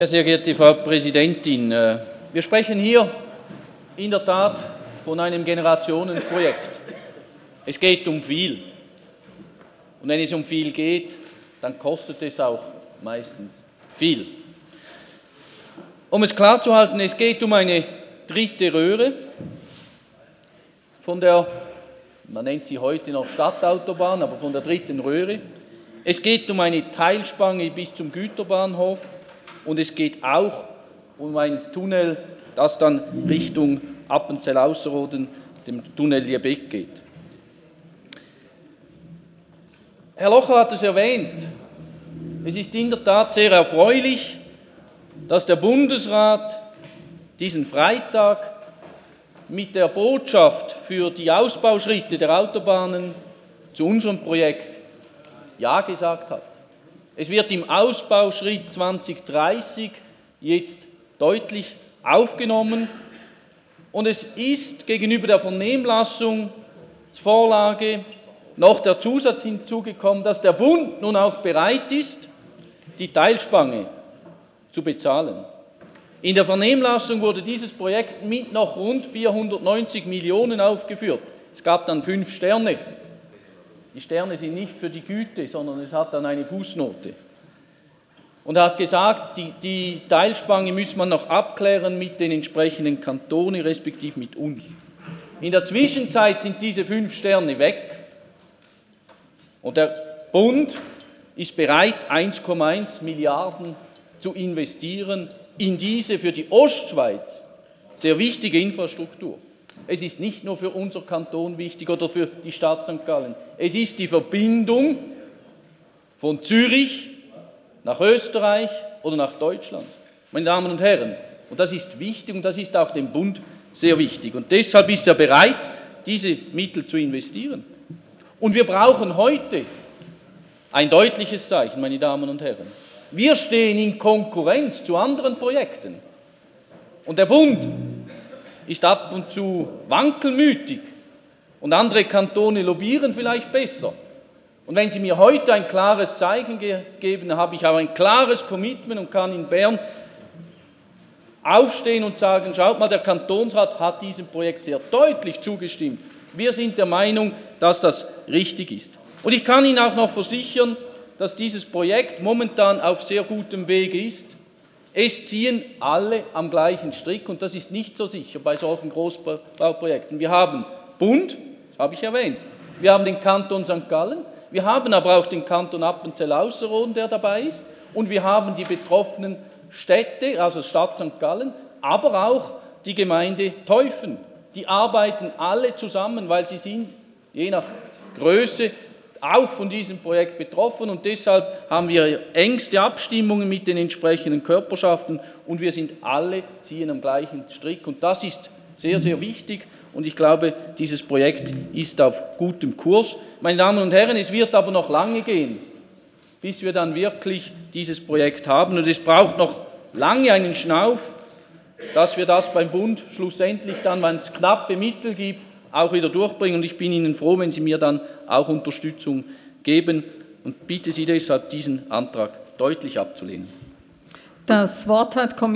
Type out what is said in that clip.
Sehr geehrte Frau Präsidentin, wir sprechen hier in der Tat von einem Generationenprojekt. Es geht um viel. Und wenn es um viel geht, dann kostet es auch meistens viel. Um es klar zu halten, es geht um eine dritte Röhre von der, man nennt sie heute noch Stadtautobahn, aber von der dritten Röhre. Es geht um eine Teilspange bis zum Güterbahnhof. Und es geht auch um ein Tunnel, das dann Richtung Appenzell-Ausserrhoden, dem Tunnel Liebeck geht. Herr Locher hat es erwähnt. Es ist in der Tat sehr erfreulich, dass der Bundesrat diesen Freitag mit der Botschaft für die Ausbauschritte der Autobahnen zu unserem Projekt Ja gesagt hat. Es wird im Ausbauschritt 2030 jetzt deutlich aufgenommen und es ist gegenüber der Vernehmlassungsvorlage noch der Zusatz hinzugekommen, dass der Bund nun auch bereit ist, die Teilspange zu bezahlen. In der Vernehmlassung wurde dieses Projekt mit noch rund 490 Millionen aufgeführt. Es gab dann 5 Sterne. Die Sterne sind nicht für die Güte, sondern es hat dann eine Fußnote. Und er hat gesagt, die Teilspange muss man noch abklären mit den entsprechenden Kantonen, respektive mit uns. In der Zwischenzeit sind diese 5 Sterne weg und der Bund ist bereit, 1,1 Milliarden zu investieren in diese für die Ostschweiz sehr wichtige Infrastruktur. Es ist nicht nur für unser Kanton wichtig oder für die Stadt St. Gallen. Es ist die Verbindung von Zürich nach Österreich oder nach Deutschland. Meine Damen und Herren, und das ist wichtig und das ist auch dem Bund sehr wichtig. Und deshalb ist er bereit, diese Mittel zu investieren. Und wir brauchen heute ein deutliches Zeichen, meine Damen und Herren. Wir stehen in Konkurrenz zu anderen Projekten. Und der Bund ist ab und zu wankelmütig und andere Kantone lobbyieren vielleicht besser. Und wenn Sie mir heute ein klares Zeichen geben, dann habe ich auch ein klares Commitment und kann in Bern aufstehen und sagen, schaut mal, der Kantonsrat hat diesem Projekt sehr deutlich zugestimmt. Wir sind der Meinung, dass das richtig ist. Und ich kann Ihnen auch noch versichern, dass dieses Projekt momentan auf sehr gutem Wege ist. Es ziehen alle am gleichen Strick und das ist nicht so sicher bei solchen Großbauprojekten. Wir haben Bund, das habe ich erwähnt, wir haben den Kanton St. Gallen, wir haben aber auch den Kanton Appenzell-Ausserrhoden, der dabei ist, und wir haben die betroffenen Städte, also Stadt St. Gallen, aber auch die Gemeinde Teufen. Die arbeiten alle zusammen, weil sie sind, je nach Größe, auch von diesem Projekt betroffen und deshalb haben wir engste Abstimmungen mit den entsprechenden Körperschaften und wir sind alle ziehen am gleichen Strick und das ist sehr, sehr wichtig und ich glaube, dieses Projekt ist auf gutem Kurs. Meine Damen und Herren, es wird aber noch lange gehen, bis wir dann wirklich dieses Projekt haben und es braucht noch lange einen Schnauf, dass wir das beim Bund schlussendlich dann, wenn es knappe Mittel gibt, auch wieder durchbringen. Und ich bin Ihnen froh, wenn Sie mir dann auch Unterstützung geben und bitte Sie deshalb, diesen Antrag deutlich abzulehnen. Das Wort hat